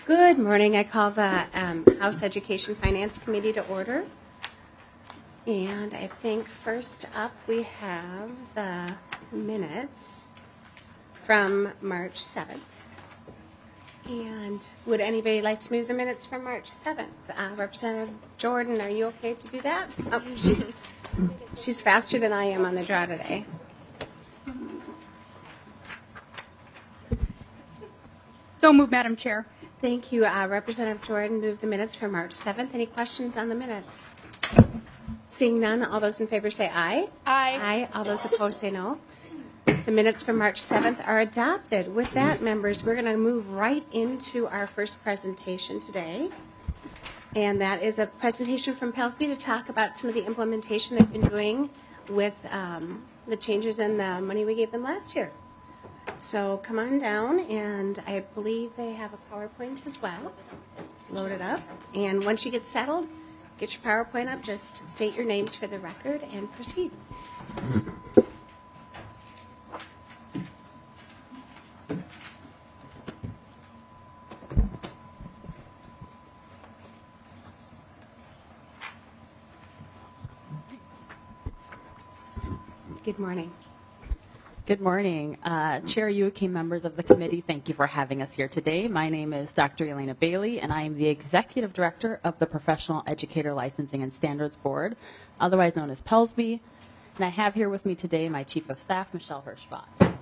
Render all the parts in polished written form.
Good morning. I call the House Education Finance Committee to order. And I think first up we have the minutes from March 7th. And would anybody like to move the minutes from March 7th? Representative Jordan, are you okay to do that? Oh, she's faster than I am on the draw today. So moved, Madam Chair. Thank you. Representative Jordan moved the minutes for March 7th. Any questions on the minutes? Seeing none, all those in favor say aye. Aye. Aye. All those opposed say no. The minutes for March 7th are adopted. With that, members, we're going to move right into our first presentation today. And that is a presentation from Pelsby to talk about some of the implementation they've been doing with the changes in the money we gave them last year. So come on down, and I believe they have a PowerPoint as well. Let's load it up. And once you get settled, get your PowerPoint up, just state your names for the record and proceed. Good morning. Good morning. Chair Youakim, members of the committee, thank you for having us here today. My name is Dr. Elena Bailey, and I am the Executive Director of the Professional Educator Licensing and Standards Board, otherwise known as Pelsby. And I have here with me today my Chief of Staff, Michelle Hirschbach.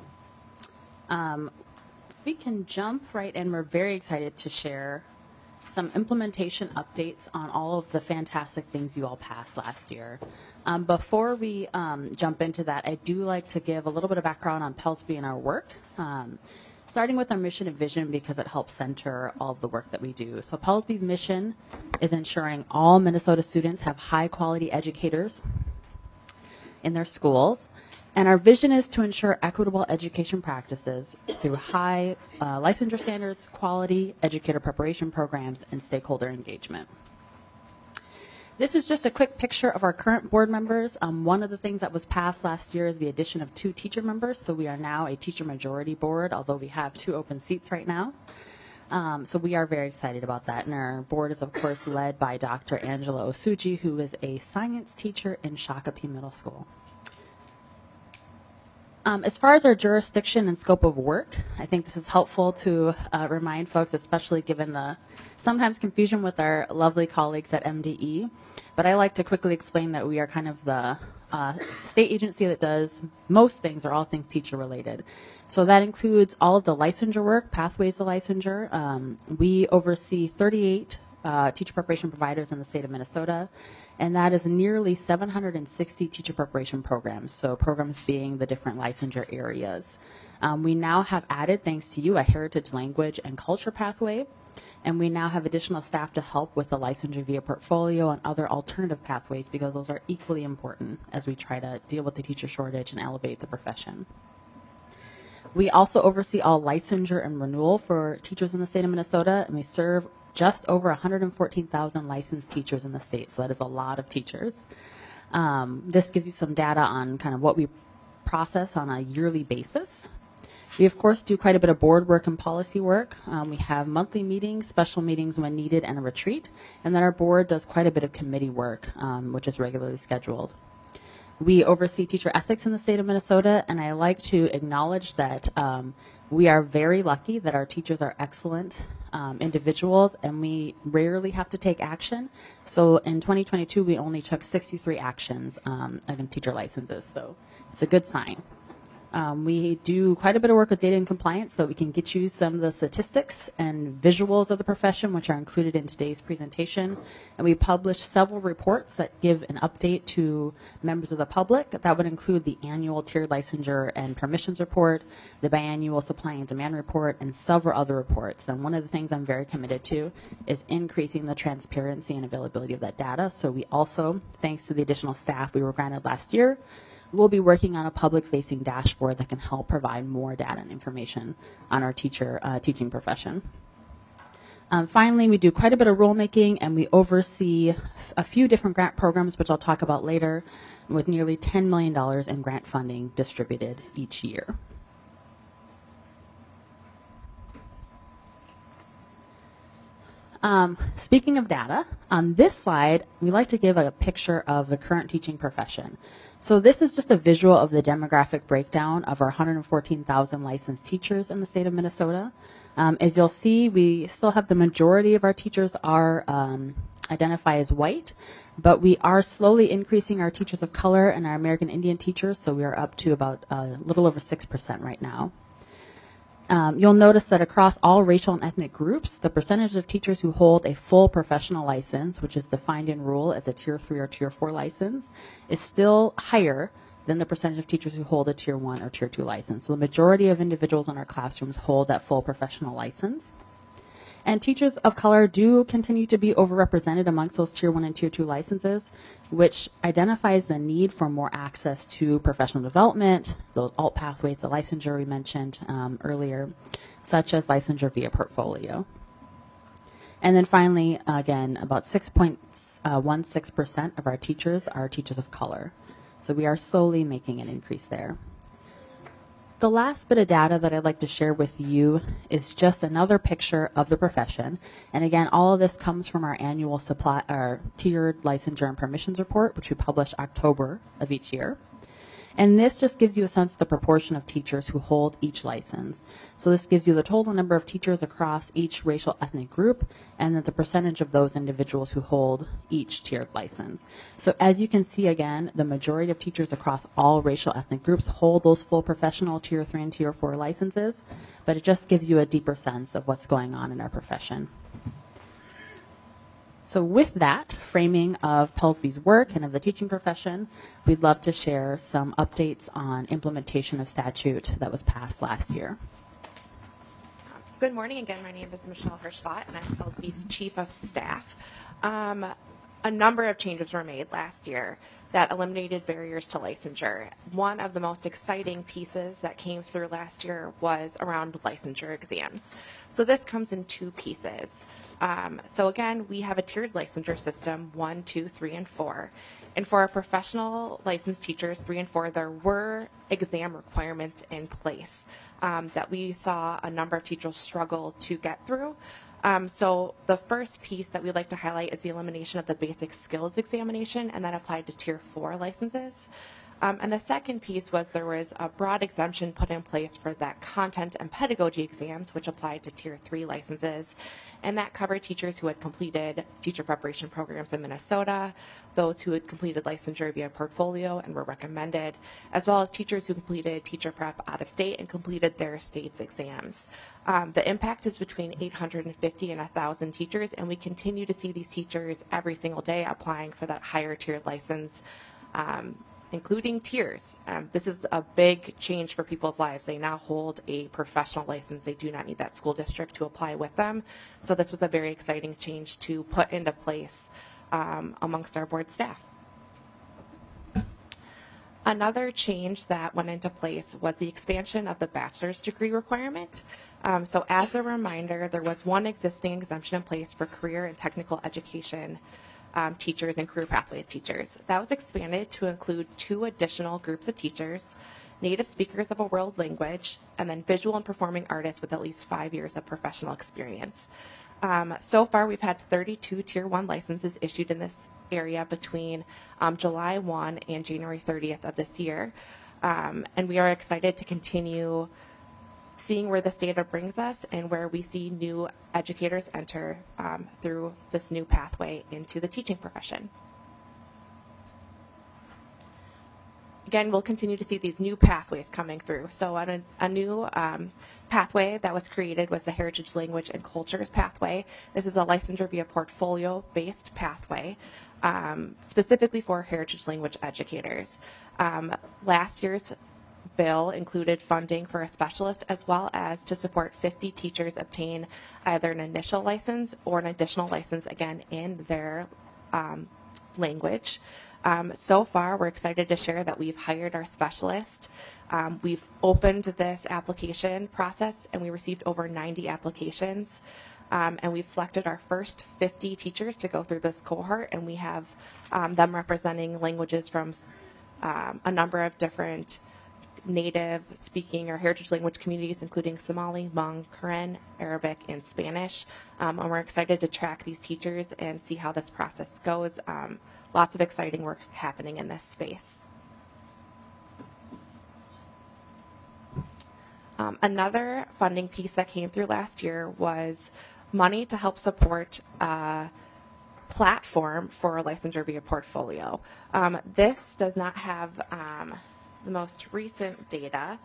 We can jump right in. We're very excited to share some implementation updates on all of the fantastic things you all passed last year. Before we jump into that, I do like to give a little bit of background on Pelsby and our work, starting with our mission and vision because it helps center all of the work that we do. So Pelsby's mission is ensuring all Minnesota students have high-quality educators in their schools. And our vision is to ensure equitable education practices through high licensure standards, quality educator preparation programs, and stakeholder engagement. This is just a quick picture of our current board members. One of the things that was passed last year is the addition of 2 teacher members, so we are now a teacher majority board, although we have 2 open seats right now. So we are very excited about that. And our board is, of course, led by Dr. Angela Osuji, who is a science teacher in Shakopee Middle School. As far as our jurisdiction and scope of work, I think this is helpful to remind folks, especially given the sometimes confusion with our lovely colleagues at MDE. But I like to quickly explain that we are kind of the state agency that does most things or all things teacher related. So that includes all of the licensure work, pathways to licensure. We oversee 38 teacher preparation providers in the state of Minnesota. And that is nearly 760 teacher preparation programs, so programs being the different licensure areas. We now have added, thanks to you, a heritage language and culture pathway, and we now have additional staff to help with the licensure via portfolio and other alternative pathways because those are equally important as we try to deal with the teacher shortage and elevate the profession. We also oversee all licensure and renewal for teachers in the state of Minnesota, and we serve just over 114,000 licensed teachers in the state, so that is a lot of teachers. This gives you some data on kind of what we process on a yearly basis. We, of course, do quite a bit of board work and policy work. We have monthly meetings, special meetings when needed, and a retreat. And then our board does quite a bit of committee work, which is regularly scheduled. We oversee teacher ethics in the state of Minnesota, and I like to acknowledge that we are very lucky that our teachers are excellent individuals, and we rarely have to take action. So in 2022, we only took 63 actions against teacher licenses, so it's a good sign. We do quite a bit of work with data and compliance, so we can get you some of the statistics and visuals of the profession, which are included in today's presentation. And we publish several reports that give an update to members of the public. That would include the annual tiered licensure and permissions report, the biannual supply and demand report, and several other reports. And one of the things I'm very committed to is increasing the transparency and availability of that data. So we also, thanks to the additional staff we were granted last year, we'll be working on a public-facing dashboard that can help provide more data and information on our teaching profession. Finally, we do quite a bit of rulemaking, and we oversee a few different grant programs, which I'll talk about later, with nearly $10 million in grant funding distributed each year. Speaking of data, on this slide, we like to give a picture of the current teaching profession. So this is just a visual of the demographic breakdown of our 114,000 licensed teachers in the state of Minnesota. As you'll see, we still have the majority of our teachers are identify as white, but we are slowly increasing our teachers of color and our American Indian teachers, so we are up to about a little over 6% right now. You'll notice that across all racial and ethnic groups, the percentage of teachers who hold a full professional license, which is defined in rule as a Tier 3 or Tier 4 license, is still higher than the percentage of teachers who hold a Tier 1 or Tier 2 license. So the majority of individuals in our classrooms hold that full professional license. And teachers of color do continue to be overrepresented amongst those Tier 1 and Tier 2 licenses, which identifies the need for more access to professional development, those alt pathways, the licensure we mentioned earlier, such as licensure via portfolio. And then finally, again, about 6.16% of our teachers are teachers of color. So we are slowly making an increase there. The last bit of data that I'd like to share with you is just another picture of the profession. And again, all of this comes from our annual tiered licensure and permissions report, which we publish October of each year. And this just gives you a sense of the proportion of teachers who hold each license. So this gives you the total number of teachers across each racial ethnic group and then the percentage of those individuals who hold each tiered license. So as you can see, again, the majority of teachers across all racial ethnic groups hold those full professional Tier 3 and Tier 4 licenses, but it just gives you a deeper sense of what's going on in our profession. So with that framing of Pelsby's work and of the teaching profession, we'd love to share some updates on implementation of statute that was passed last year. Good morning again. My name is Michelle Hirschfott, and I'm Pelsby's Chief of Staff. A number of changes were made last year that eliminated barriers to licensure. One of the most exciting pieces that came through last year was around licensure exams. So this comes in two pieces. So again, we have a tiered licensure system, 1, 2, 3, and 4. And for our professional licensed teachers, 3 and 4, there were exam requirements in place that we saw a number of teachers struggle to get through. So the first piece that we'd like to highlight is the elimination of the basic skills examination, and that applied to Tier 4 licenses. And the second piece was there was a broad exemption put in place for that content and pedagogy exams, which applied to Tier 3 licenses. And that covered teachers who had completed teacher preparation programs in Minnesota, those who had completed licensure via portfolio and were recommended, as well as teachers who completed teacher prep out of state and completed their state's exams. The impact is between 850 and 1,000 teachers, and we continue to see these teachers every single day applying for that higher tiered license, including tiers. This is a big change for people's lives. They now hold a professional license. They do not need that school district to apply with them. So this was a very exciting change to put into place amongst our board staff. Another change that went into place was the expansion of the bachelor's degree requirement. So as a reminder, there was one existing exemption in place for career and technical education teachers and career pathways teachers. That was expanded to include 2 additional groups of teachers, native speakers of a world language, and then visual and performing artists with at least 5 years of professional experience. So far, we've had 32 Tier 1 licenses issued in this area between July 1 and January 30th of this year. And we are excited to continue seeing where this data brings us and where we see new educators enter through this new pathway into the teaching profession. Again, we'll continue to see these new pathways coming through. So a new pathway that was created was the Heritage Language and Cultures pathway. This is a licensure via portfolio-based pathway specifically for heritage language educators. Last year's bill included funding for a specialist as well as to support 50 teachers obtain either an initial license or an additional license, again, in their language. So far, we're excited to share that we've hired our specialist. We've opened this application process and we received over 90 applications. And we've selected our first 50 teachers to go through this cohort, and we have them representing languages from a number of different native speaking or heritage language communities, including Somali, Hmong, Karen, Arabic, and Spanish. And we're excited to track these teachers and see how this process goes. Lots of exciting work happening in this space. Another funding piece that came through last year was money to help support platform for licensure via portfolio. This does not have the most recent data,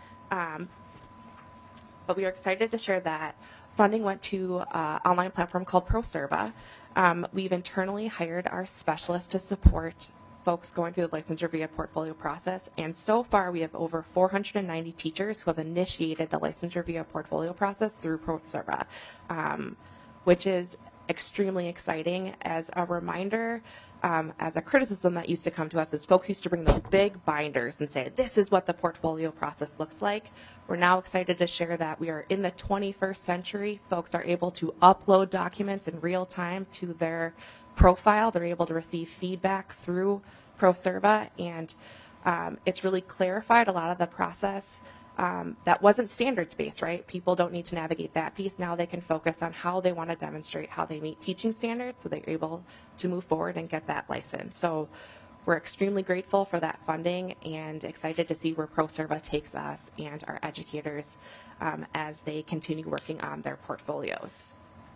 but we are excited to share that funding went to an online platform called ProServa. We've internally hired our specialists to support folks going through the licensure via portfolio process, and so far we have over 490 teachers who have initiated the licensure via portfolio process through ProServa, which is extremely exciting. As a reminder, as a criticism that used to come to us is folks used to bring those big binders and say, this is what the portfolio process looks like. We're now excited to share that we are in the 21st century. Folks are able to upload documents in real time to their profile. They're able to receive feedback through ProServa, and it's really clarified a lot of the process that wasn't standards-based, right? People don't need to navigate that piece. Now they can focus on how they want to demonstrate how they meet teaching standards so they're able to move forward and get that license. So we're extremely grateful for that funding and excited to see where ProServa takes us and our educators as they continue working on their portfolios.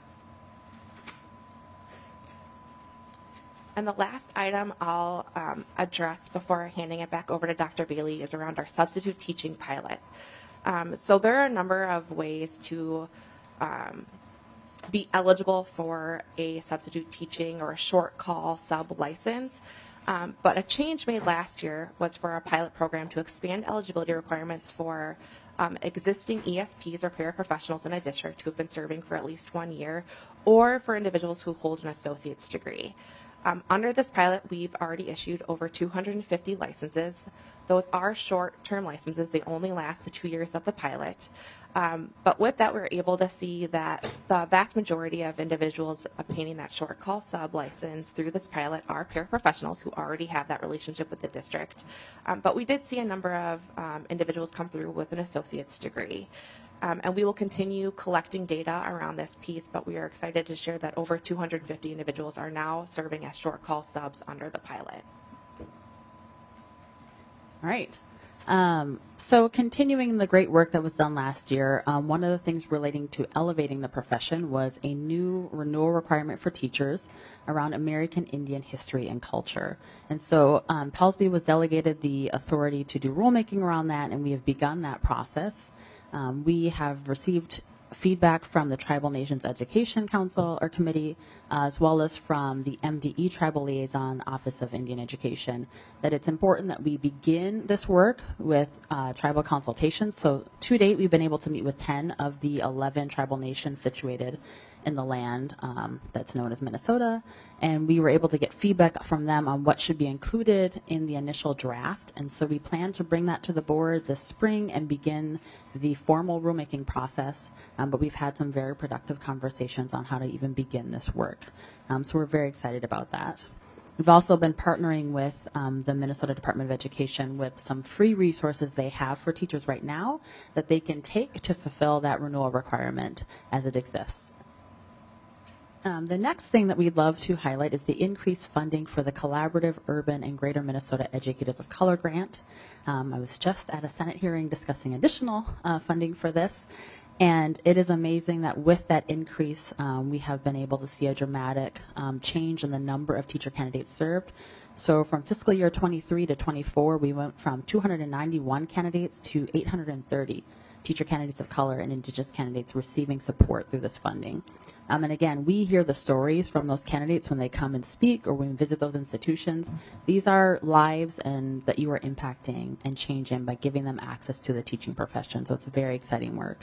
And the last item I'll address before handing it back over to Dr. Bailey is around our substitute teaching pilot. So there are a number of ways to be eligible for a substitute teaching or a short call sub license. But a change made last year was for our pilot program to expand eligibility requirements for existing ESPs or paraprofessionals in a district who have been serving for at least 1 year, or for individuals who hold an associate's degree. Under this pilot, we've already issued over 250 licenses. Those are short-term licenses. They only last the 2 years of the pilot. But with that, we're able to see that the vast majority of individuals obtaining that short call sub license through this pilot are paraprofessionals who already have that relationship with the district. But we did see a number of individuals come through with an associate's degree. And we will continue collecting data around this piece, but we are excited to share that over 250 individuals are now serving as short call subs under the pilot. All right. So continuing the great work that was done last year, one of the things relating to elevating the profession was a new renewal requirement for teachers around American Indian history and culture. And so PELSB was delegated the authority to do rulemaking around that, and we have begun that process. We have received feedback from the Tribal Nations Education Council or Committee, as well as from the MDE Tribal Liaison Office of Indian Education, that it's important that we begin this work with tribal consultations. So to date, we've been able to meet with 10 of the 11 tribal nations situated in the land that's known as Minnesota, and we were able to get feedback from them on what should be included in the initial draft. And so we plan to bring that to the board this spring and begin the formal rulemaking process, but we've had some very productive conversations on how to even begin this work. So we're very excited about that. We've also been partnering with the Minnesota Department of Education with some free resources they have for teachers right now that they can take to fulfill that renewal requirement as it exists. The next thing that we'd love to highlight is the increased funding for the Collaborative Urban and Greater Minnesota Educators of Color grant. I was just at a Senate hearing discussing additional funding for this, and it is amazing that with that increase, we have been able to see a dramatic change in the number of teacher candidates served. So from fiscal year 23 to 24, we went from 291 candidates to 830 teacher candidates of color and Indigenous candidates receiving support through this funding. And again, we hear the stories from those candidates when they come and speak or when we visit those institutions. These are lives and that you are impacting and changing by giving them access to the teaching profession. So it's very exciting work.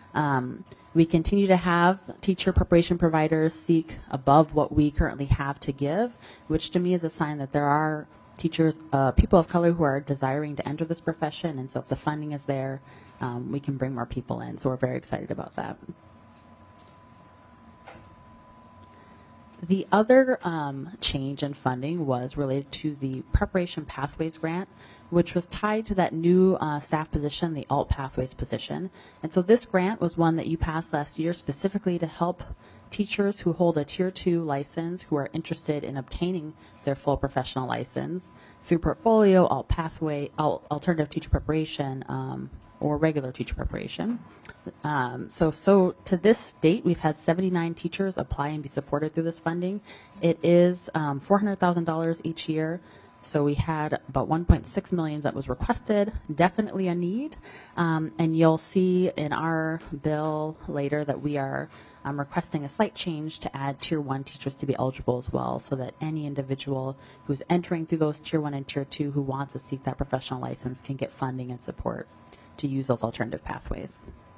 We continue to have teacher preparation providers seek above what we currently have to give, which to me is a sign that there are teachers, people of color who are desiring to enter this profession. And so if the funding is there, we can bring more people in. So we're very excited about that. The other change in funding was related to the Preparation Pathways Grant, which was tied to that new staff position, the Alt Pathways position. And so this grant was one that you passed last year specifically to help teachers who hold a Tier 2 license who are interested in obtaining their full professional license through portfolio, Alt Pathway, alternative teacher preparation, or regular teacher preparation. So to this date, we've had 79 teachers apply and be supported through this funding. It is $400,000 each year. So we had about $1.6 million that was requested, definitely a need. And you'll see in our bill later that we are requesting a slight change to add Tier 1 teachers to be eligible as well, so that any individual who's entering through those Tier 1 and Tier 2 who wants to seek that professional license can get funding and support to use those alternative pathways.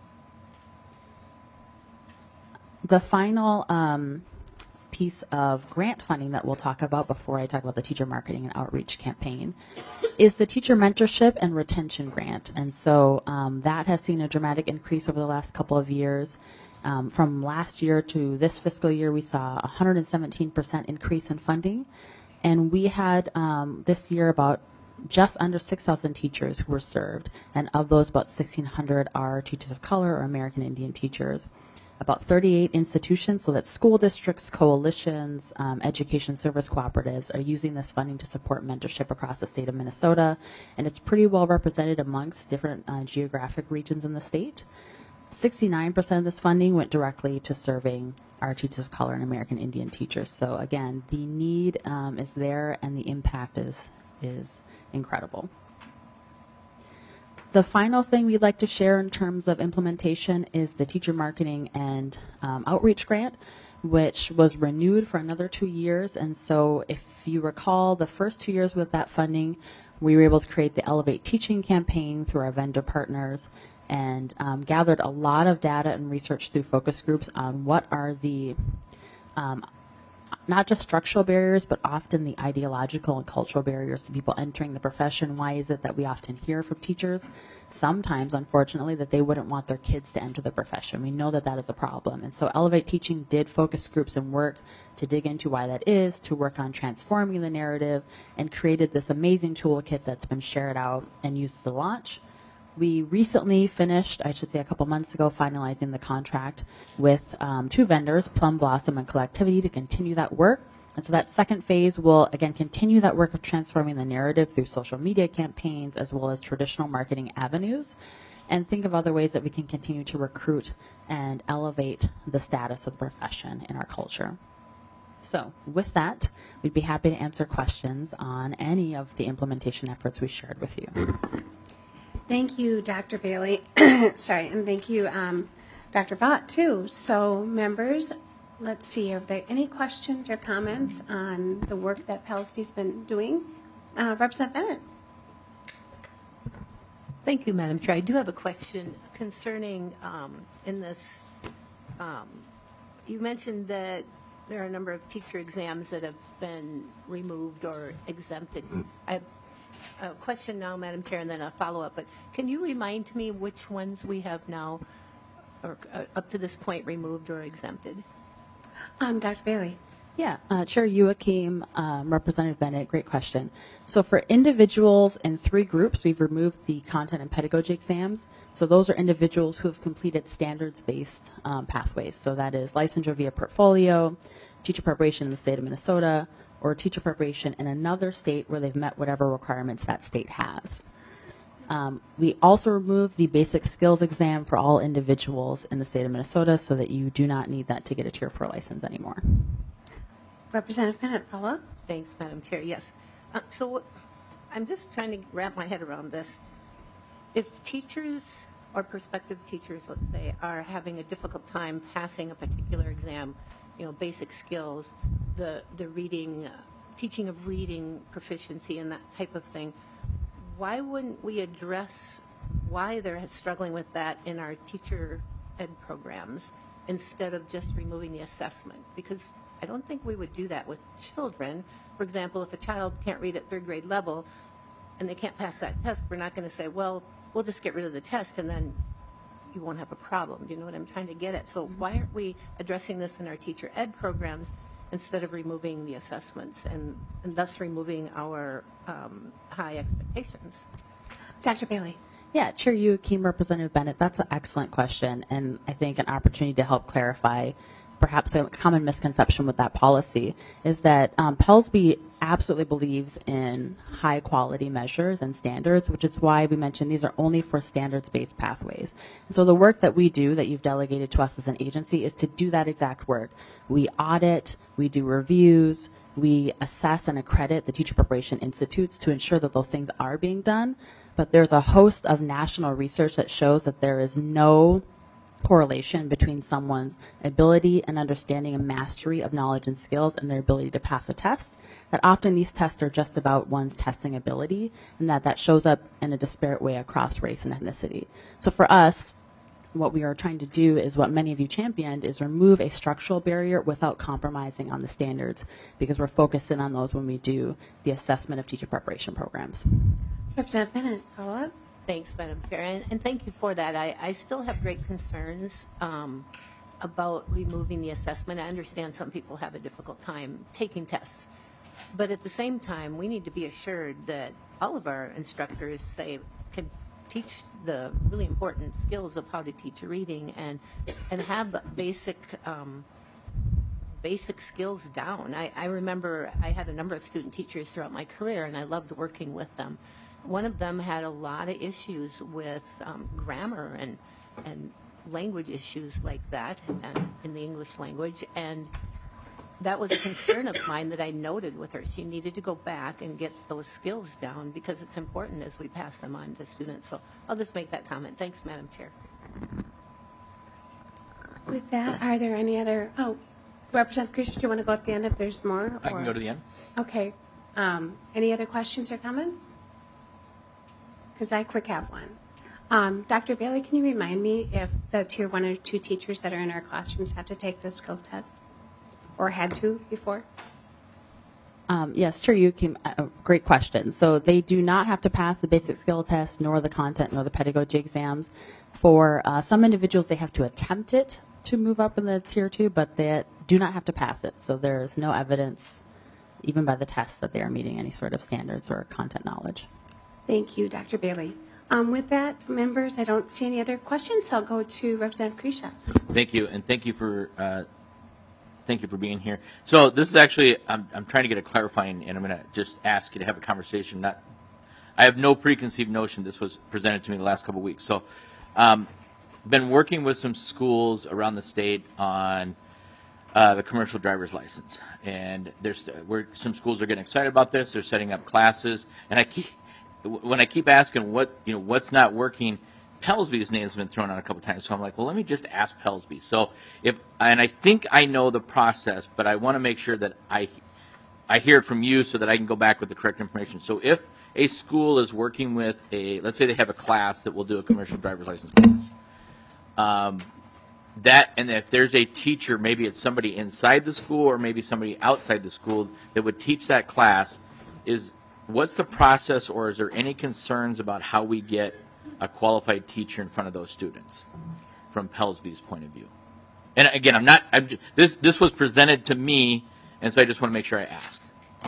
The final piece of grant funding that we'll talk about before I talk about the teacher marketing and outreach campaign is the teacher mentorship and retention grant. And so that has seen a dramatic increase over the last couple of years. From last year to this fiscal year, we saw a 117% increase in funding. And we had this year about just under 6,000 teachers who were served. And of those, about 1,600 are teachers of color or American Indian teachers. About 38 institutions, so that's school districts, coalitions, education service cooperatives, are using this funding to support mentorship across the state of Minnesota. And it's pretty well represented amongst different geographic regions in the state. 69% of this funding went directly to serving our teachers of color and American Indian teachers. So again, the need is there and the impact is incredible. The final thing we'd like to share in terms of implementation is the teacher marketing and outreach grant, which was renewed for another 2 years. And so if you recall, the first 2 years with that funding, we were able to create the Elevate Teaching campaign through our vendor partners and gathered a lot of data and research through focus groups on what are the not just structural barriers, but often the ideological and cultural barriers to people entering the profession. Why is it that we often hear from teachers, sometimes, unfortunately, that they wouldn't want their kids to enter the profession? We know that that is a problem. And so Elevate Teaching did focus groups and work to dig into why that is, to work on transforming the narrative, and created this amazing toolkit that's been shared out and used to launch. We recently finished, I should say a couple months ago, finalizing the contract with 2 vendors, Plum Blossom and Collectivity, to continue that work. And so that second phase will, again, continue that work of transforming the narrative through social media campaigns as well as traditional marketing avenues, and think of other ways that we can continue to recruit and elevate the status of the profession in our culture. So with that, we'd be happy to answer questions on any of the implementation efforts we shared with you. Thank you, Dr. Bailey. Sorry, and thank you, Dr. Vaught, too. So, members, let's see, are there any questions or comments on the work that PELSB's been doing? Representative Bennett. Thank you, Madam Chair. I do have a question concerning in this, you mentioned that there are a number of teacher exams that have been removed or exempted. I have a question now, Madam Chair, and then a follow-up. But can you remind me which ones we have now, or up to this point, removed or exempted? Dr. Bailey. Yeah, Chair Youakim, Representative Bennett, great question. So for individuals in 3 groups, we've removed the content and pedagogy exams. So those are individuals who have completed standards-based pathways. So that is licensure via portfolio, teacher preparation in the state of Minnesota, or teacher preparation in another state where they've met whatever requirements that state has. We also removed the basic skills exam for all individuals in the state of Minnesota so that you do not need that to get a Tier 4 license anymore. Representative Bennett, follow-up? Thanks, Madam Chair. Yes. So I'm just trying to wrap my head around this. If teachers or prospective teachers, let's say, are having a difficult time passing a particular exam, basic skills, the reading, teaching of reading proficiency and that type of thing, why wouldn't we address why they're struggling with that in our teacher ed programs instead of just removing the assessment? Because I don't think we would do that with children. For example, if a child can't read at 3rd grade level and they can't pass that test, we're not going to say, well, we'll just get rid of the test and then you won't have a problem. Do you know what I'm trying to get at? So why aren't we addressing this in our teacher ed programs instead of removing the assessments and thus removing our high expectations? Dr. Bailey. Yeah, Chair Joachim, Representative Bennett, that's an excellent question, and I think an opportunity to help clarify perhaps a common misconception with that policy is that PELSB absolutely believes in high quality measures and standards, which is why we mentioned these are only for standards-based pathways. And so the work that we do that you've delegated to us as an agency is to do that exact work. We audit, we do reviews, we assess and accredit the teacher preparation institutes to ensure that those things are being done. But there's a host of national research that shows that there is no correlation between someone's ability and understanding and mastery of knowledge and skills and their ability to pass a test. That often these tests are just about one's testing ability, and that shows up in a disparate way across race and ethnicity. So for us, what we are trying to do is what many of you championed, is remove a structural barrier without compromising on the standards, because we're focusing on those when we do the assessment of teacher preparation programs. Representative Bennett, follow up. Thanks, Madam Chair, and thank you for that. I still have great concerns about removing the assessment. I understand some people have a difficult time taking tests, but at the same time, we need to be assured that all of our instructors can teach the really important skills of how to teach reading and have basic skills down. I remember I had a number of student teachers throughout my career, and I loved working with them. One of them had a lot of issues with grammar and language issues like that in the English language, and that was a concern of mine that I noted with her. She needed to go back and get those skills down because it's important as we pass them on to students. So I'll just make that comment. Thanks, Madam Chair. With that, are there any other, Representative Creature, do you want to go at the end if there's more? I can go to the end. Okay. Any other questions or comments? Because I quick have one. Dr. Bailey, can you remind me if the tier 1 or 2 teachers that are in our classrooms have to take those skills tests or had to before? Yes, Chair Joachim, great question. So they do not have to pass the basic skill test, nor the content, nor the pedagogy exams. For some individuals, they have to attempt it to move up in the tier 2, but they do not have to pass it. So there is no evidence, even by the test, that they are meeting any sort of standards or content knowledge. Thank you, Dr. Bailey. With that, members, I don't see any other questions, so I'll go to Representative Creature. Thank you, and thank you for being here. So this is actually, I'm trying to get a clarifying, and I'm going to just ask you to have a conversation. I have no preconceived notion. This was presented to me the last couple of weeks. So, been working with some schools around the state on the commercial driver's license, and some schools are getting excited about this. They're setting up classes, and when I keep asking what's not working, PELSB's name has been thrown out a couple times. So I'm like, well, let me just ask PELSB. So and I think I know the process, but I want to make sure that I hear it from you so that I can go back with the correct information. So if a school is working with let's say they have a class that will do a commercial driver's license class, and if there's a teacher, maybe it's somebody inside the school or maybe somebody outside the school that would teach that class, what's the process, or is there any concerns about how we get a qualified teacher in front of those students from PELSB's point of view? And again, this was presented to me, and so I just want to make sure I ask.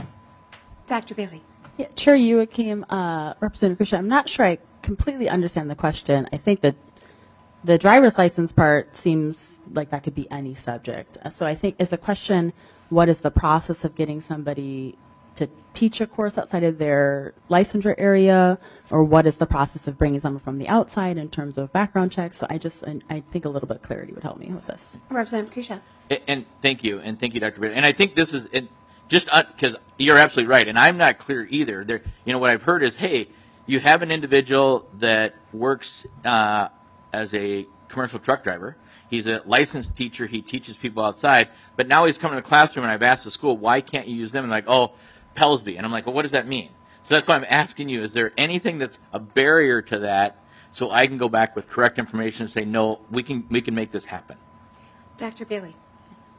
Dr. Bailey. Yeah, Chair Joachim, Representative Creature, I'm not sure I completely understand the question. I think that the driver's license part seems like that could be any subject. So I think, is the question, what is the process of getting somebody to teach a course outside of their licensure area, or what is the process of bringing someone from the outside in terms of background checks? So I think a little bit of clarity would help me with this. Representative Creature. And thank you, Dr. Bailey. And I think this is just because you're absolutely right, and I'm not clear either. What I've heard is, hey, you have an individual that works as a commercial truck driver. He's a licensed teacher. He teaches people outside, but now he's coming to the classroom, and I've asked the school, why can't you use them? And like, oh, PELSB. And I'm like, well, what does that mean? So that's why I'm asking you, is there anything that's a barrier to that so I can go back with correct information and say, no, we can make this happen? Dr. Bailey.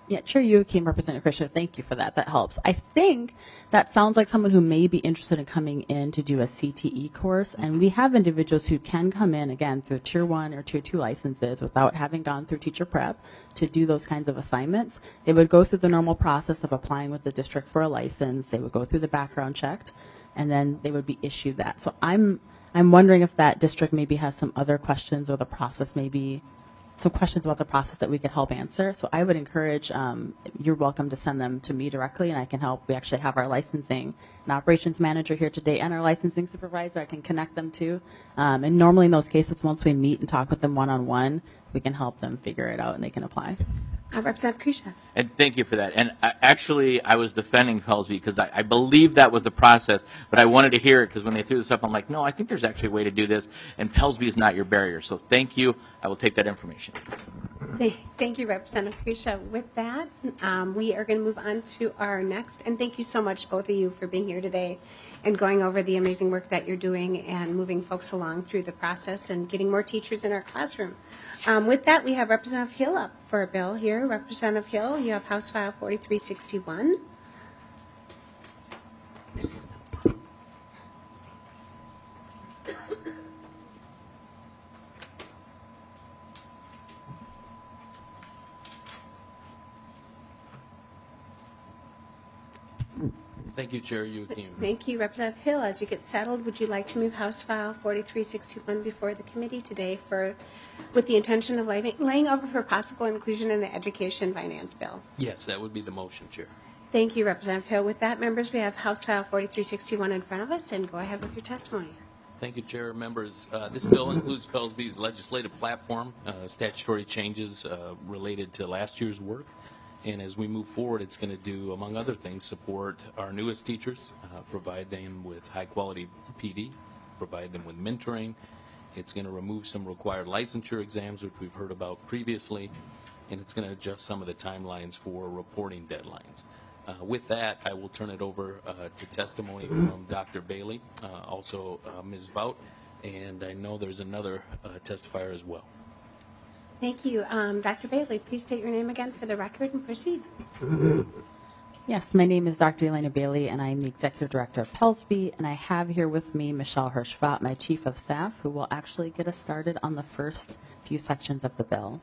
Yeah, Chair Yuakim, Representative Krishna, thank you for that. That helps. I think that sounds like someone who may be interested in coming in to do a CTE course. And we have individuals who can come in, again, through Tier 1 or Tier 2 licenses without having gone through teacher prep to do those kinds of assignments. They would go through the normal process of applying with the district for a license. They would go through the background check, and then they would be issued that. So I'm wondering if that district maybe has some other questions, or the process maybe some questions about the process that we could help answer. So I would encourage, you're welcome to send them to me directly, and I can help. We actually have our licensing and operations manager here today and our licensing supervisor I can connect them to. And normally in those cases, once we meet and talk with them one-on-one, we can help them figure it out and they can apply. Representative Krisha. And thank you for that. And actually, I was defending Pelsby because I believe that was the process, but I wanted to hear it because when they threw this up, I'm like, no, I think there's actually a way to do this, and Pelsby is not your barrier. So thank you. I will take that information. Thank you, Representative Krisha. With that, we are going to move on to our next, and thank you so much, both of you, for being here today and going over the amazing work that you're doing and moving folks along through the process and getting more teachers in our classroom. With that, we have Representative Hill up for a bill here. Representative Hill, you have House File 4361. Thank you, Chair Yuakim. Thank you, Representative Hill. As you get settled, would you like to move House File 4361 before the committee today with the intention of laying over for possible inclusion in the Education Finance Bill? Yes, that would be the motion, Chair. Thank you, Representative Hill. With that, members, we have House File 4361 in front of us, and go ahead with your testimony. Thank you, Chair. Members, this bill includes Pelsby's legislative platform, statutory changes related to last year's work. And as we move forward, it's going to do, among other things, support our newest teachers, provide them with high-quality PD, provide them with mentoring. It's going to remove some required licensure exams, which we've heard about previously, and it's going to adjust some of the timelines for reporting deadlines. With that, I will turn it over to testimony from Dr. Bailey, also Ms. Vout, and I know there's another testifier as well. Thank you. Dr. Bailey, please state your name again for the record and proceed. Yes, my name is Dr. Elena Bailey, and I'm the Executive Director of Pelsby, and I have here with me Michelle Hirschvat, my Chief of Staff, who will actually get us started on the first few sections of the bill.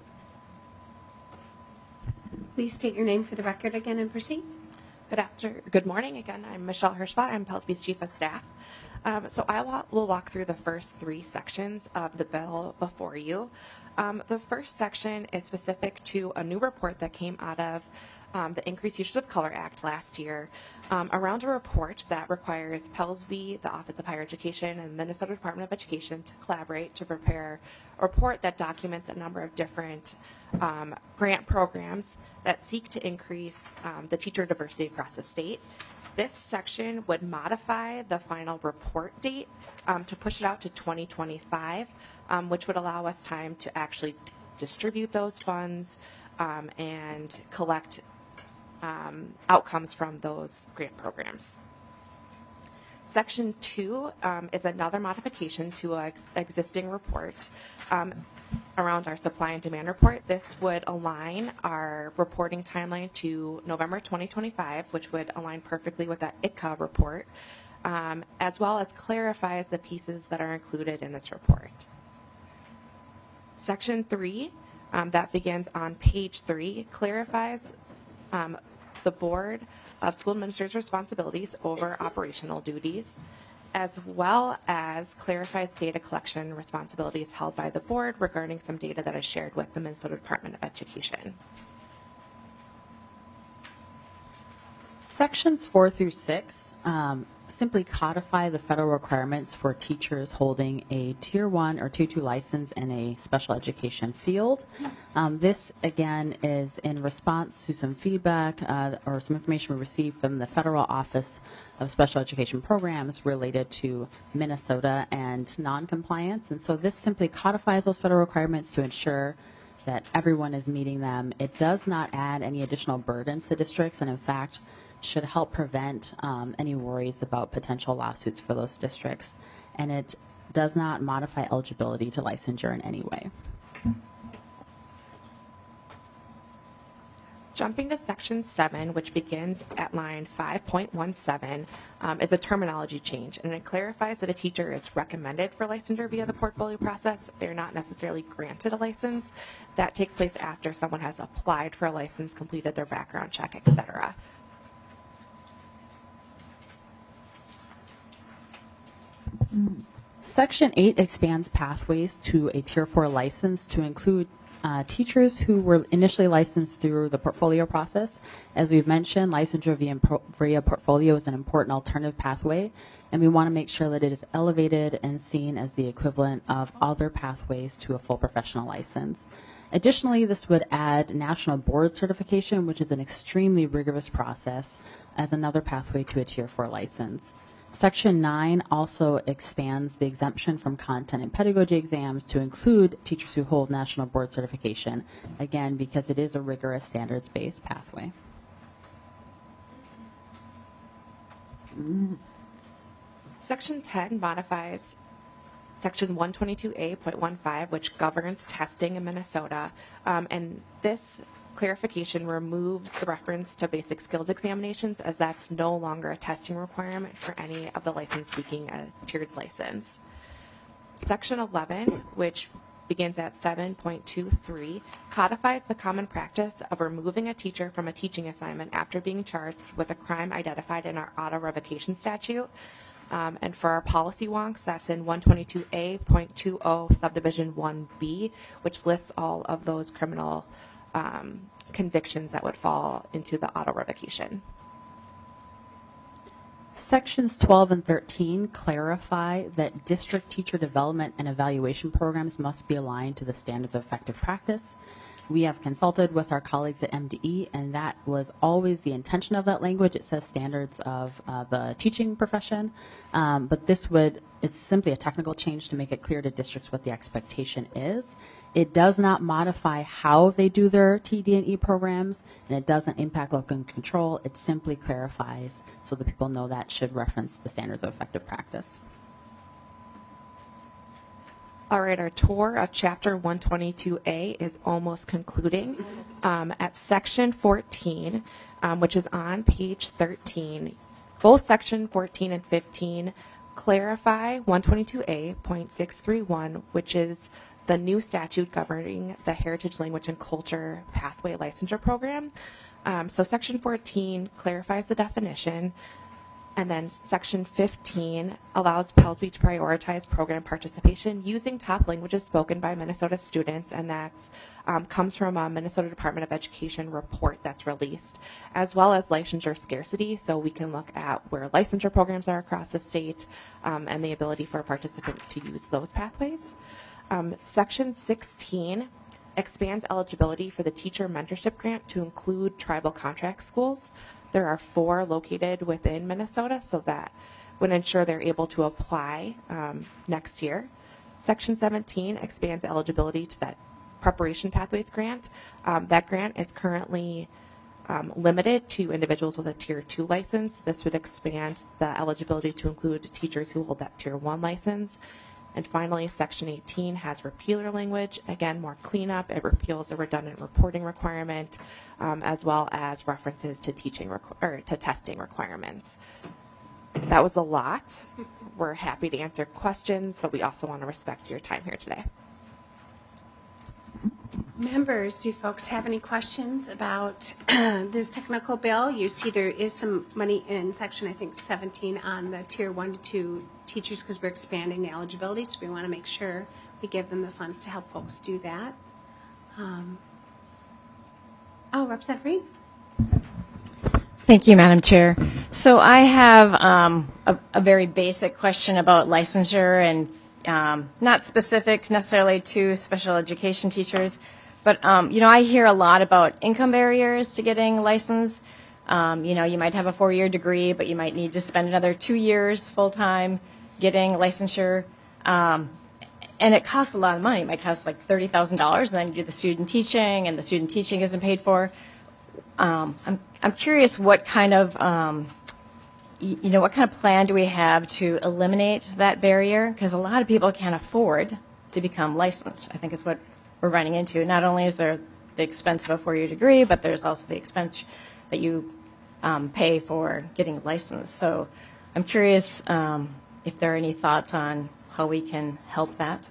Please state your name for the record again and proceed. Good morning. Again, I'm Michelle Hirschvat. I'm Pelsby's Chief of Staff. So I will walk through the first three sections of the bill before you. The first section is specific to a new report that came out of the Increased Teachers of Color Act last year around a report that requires Pelsby, the Office of Higher Education, and Minnesota Department of Education to collaborate to prepare a report that documents a number of different grant programs that seek to increase the teacher diversity across the state. This section would modify the final report date to push it out to 2025, which would allow us time to actually distribute those funds and collect outcomes from those grant programs. Section 2 is another modification to an existing report around our supply and demand report. This would align our reporting timeline to November 2025, which would align perfectly with that ITCA report, as well as clarifies the pieces that are included in this report. Section 3, that begins on page 3, clarifies the Board of School Administrators' responsibilities over operational duties, as well as clarifies data collection responsibilities held by the board regarding some data that is shared with the Minnesota Department of Education. Sections 4 through 6 simply codify the federal requirements for teachers holding a Tier 1 or Tier 2 license in a special education field. This, again, is in response to some feedback or some information we received from the Federal Office of Special Education Programs related to Minnesota and noncompliance. And so this simply codifies those federal requirements to ensure that everyone is meeting them. It does not add any additional burdens to districts, and in fact, should help prevent any worries about potential lawsuits for those districts. And it does not modify eligibility to licensure in any way. Jumping to section 7, which begins at line 5.17, is a terminology change, and it clarifies that a teacher is recommended for licensure via the portfolio process. They're not necessarily granted a license. That takes place after someone has applied for a license, completed their background check, etc. Section 8 expands pathways to a Tier 4 license to include teachers who were initially licensed through the portfolio process. As we've mentioned, licensure via portfolio is an important alternative pathway, and we want to make sure that it is elevated and seen as the equivalent of other pathways to a full professional license. Additionally, this would add national board certification, which is an extremely rigorous process, as another pathway to a Tier 4 license. Section 9 also expands the exemption from content and pedagogy exams to include teachers who hold national board certification, again, because it is a rigorous standards-based pathway. Section 10 modifies Section 122A.15, which governs testing in Minnesota, and this clarification removes the reference to basic skills examinations, as that's no longer a testing requirement for any of the license seeking a tiered license. Section 11, which begins at 7.23, codifies the common practice of removing a teacher from a teaching assignment after being charged with a crime identified in our auto revocation statute. And for our policy wonks, that's in 122A.20 subdivision 1B, which lists all of those criminal convictions that would fall into the auto revocation. Sections 12 and 13 clarify that district teacher development and evaluation programs must be aligned to the standards of effective practice. We have consulted with our colleagues at MDE, and that was always the intention of that language. It says standards of the teaching profession, but it's simply a technical change to make it clear to districts what the expectation is. It does not modify how they do their TD&E programs, and it doesn't impact local control. It simply clarifies so that people know that should reference the standards of effective practice. All right, our tour of Chapter 122A is almost concluding. At Section 14, which is on page 13, both Section 14 and 15 clarify 122A.631, which is the new statute governing the Heritage Language and Culture Pathway Licensure Program. So Section 14 clarifies the definition, and then Section 15 allows PELSB to prioritize program participation using top languages spoken by Minnesota students, and that comes from a Minnesota Department of Education report that's released, as well as licensure scarcity, so we can look at where licensure programs are across the state and the ability for a participant to use those pathways. Section 16 expands eligibility for the teacher mentorship grant to include tribal contract schools. There are 4 located within Minnesota, so that would ensure they're able to apply next year. Section 17 expands eligibility to that preparation pathways grant. That grant is currently limited to individuals with a Tier 2 license. This would expand the eligibility to include teachers who hold that Tier 1 license. And finally, Section 18 has repealer language. Again, more cleanup. It repeals a redundant reporting requirement, as well as references to to testing requirements. That was a lot. We're happy to answer questions, but we also want to respect your time here today. Members, do folks have any questions about this technical bill? You see there is some money in Section, I think, 17 on the Tier 1 to 2 teachers because we're expanding the eligibility, so we want to make sure we give them the funds to help folks do that. Representative Reed? Thank you, Madam Chair. So I have a very basic question about licensure, and not specific necessarily to special education teachers, but I hear a lot about income barriers to getting licensed. You might have a 4-year degree, but you might need to spend another 2 years full-time getting licensure. And it costs a lot of money. It might cost like $30,000, and then you do the student teaching, and the student teaching isn't paid for. I'm curious what kind of what kind of plan do we have to eliminate that barrier? Because a lot of people can't afford to become licensed, I think is what we're running into. Not only is there the expense of a four-year degree, but there's also the expense that you pay for getting a license. So I'm curious if there are any thoughts on how we can help that.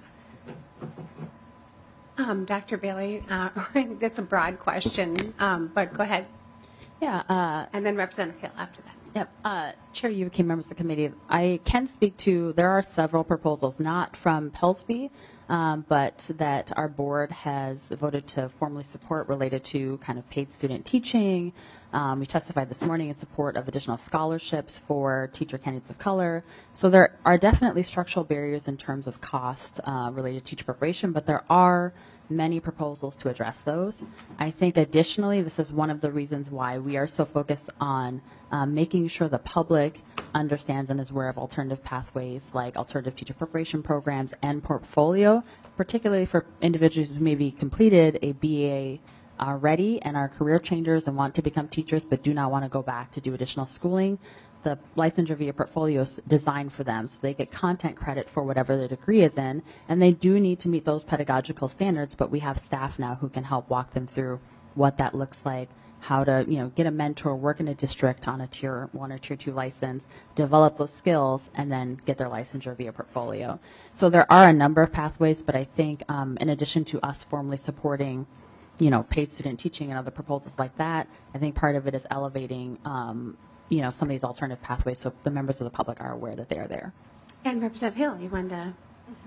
Dr. Bailey, that's a broad question, but go ahead. Yeah. And then Representative Hill after that. Yep. Chair Yukim, members of the committee, I can speak to, there are several proposals, not from Pelsby, but that our board has voted to formally support related to kind of paid student teaching. We testified this morning in support of additional scholarships for teacher candidates of color. So there are definitely structural barriers in terms of cost related to teacher preparation, but there are many proposals to address those. I think additionally, this is one of the reasons why we are so focused on making sure the public understands and is aware of alternative pathways like alternative teacher preparation programs and portfolio, particularly for individuals who maybe completed a BA already and are career changers and want to become teachers but do not want to go back to do additional schooling. The licensure via portfolio is designed for them, so they get content credit for whatever their degree is in, and they do need to meet those pedagogical standards, but we have staff now who can help walk them through what that looks like, how to, get a mentor, work in a district on a tier 1 or tier 2 license, develop those skills, and then get their licensure via portfolio. So there are a number of pathways, but I think in addition to us formally supporting paid student teaching and other proposals like that, I think part of it is elevating some of these alternative pathways so the members of the public are aware that they are there. And Representative Hill, you wanted to...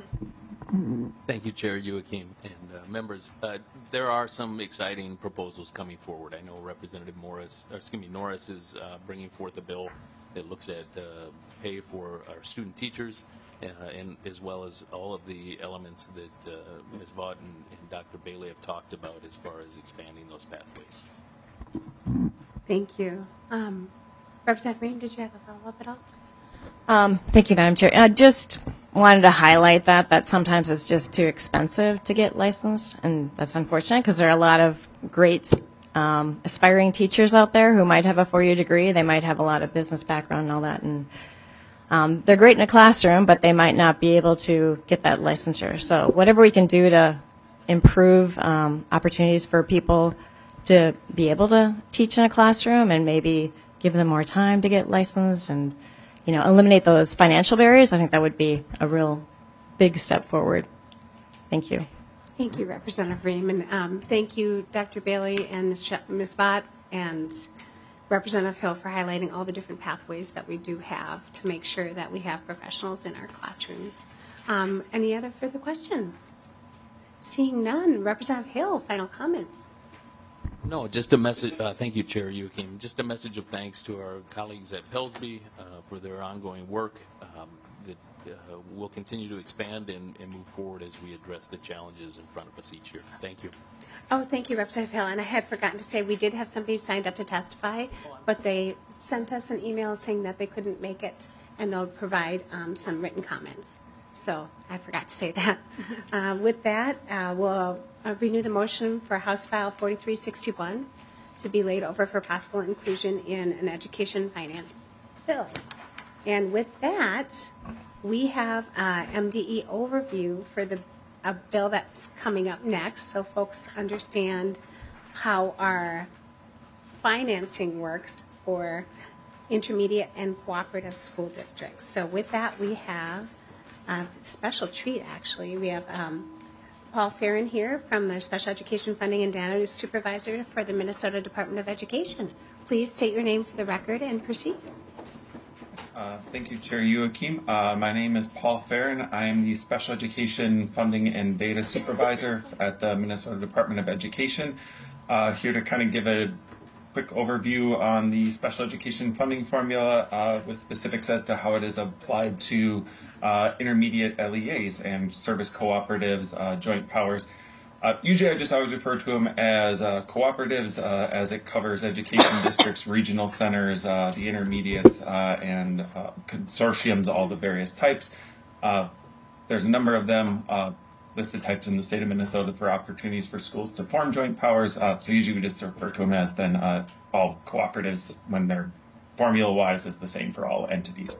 Thank you, Chair Yuakim and members. There are some exciting proposals coming forward. I know Representative Norris is bringing forth a bill that looks at pay for our student teachers, and as well as all of the elements that Ms. Vaught and Dr. Bailey have talked about as far as expanding those pathways. Thank you. Representative Green, did you have a follow-up at all? Thank you, Madam Chair. I just wanted to highlight that sometimes it's just too expensive to get licensed, and that's unfortunate because there are a lot of great aspiring teachers out there who might have a four-year degree. They might have a lot of business background and all that, and they're great in a classroom, but they might not be able to get that licensure. So whatever we can do to improve opportunities for people to be able to teach in a classroom and maybe give them more time to get licensed and eliminate those financial barriers, I think that would be a real big step forward. Thank you. Thank you, Representative Ream, and thank you, Dr. Bailey and Ms. Vaught and Representative Hill for highlighting all the different pathways that we do have to make sure that we have professionals in our classrooms. Any other further questions? Seeing none, Representative Hill, final comments. No, just a message. Thank you, Chair Yuakim. Just a message of thanks to our colleagues at Pelsby for their ongoing work that will continue to expand and move forward as we address the challenges in front of us each year. Thank you. Oh, thank you, Representative Hill. And I had forgotten to say we did have somebody signed up to testify, but they sent us an email saying that they couldn't make it, and they'll provide some written comments. So I forgot to say that. With that, we'll renew the motion for House File 4361 to be laid over for possible inclusion in an education finance bill. And with that, we have MDE overview for a bill that's coming up next, so folks understand how our financing works for intermediate and cooperative school districts. So with that, we have a special treat, actually. We have Paul Farron here from the Special Education Funding and Data Supervisor for the Minnesota Department of Education. Please state your name for the record and proceed. Thank you, Chair Yuakim. My name is Paul Farron. I am the Special Education Funding and Data Supervisor at the Minnesota Department of Education. Here to kind of give a quick overview on the special education funding formula with specifics as to how it is applied to intermediate LEAs and service cooperatives, joint powers. Usually I just always refer to them as cooperatives as it covers education districts, regional centers, the intermediates, and consortiums, all the various types. There's a number of them, listed types in the state of Minnesota for opportunities for schools to form joint powers. So usually we just refer to them as then all cooperatives when they're formula-wise is the same for all entities.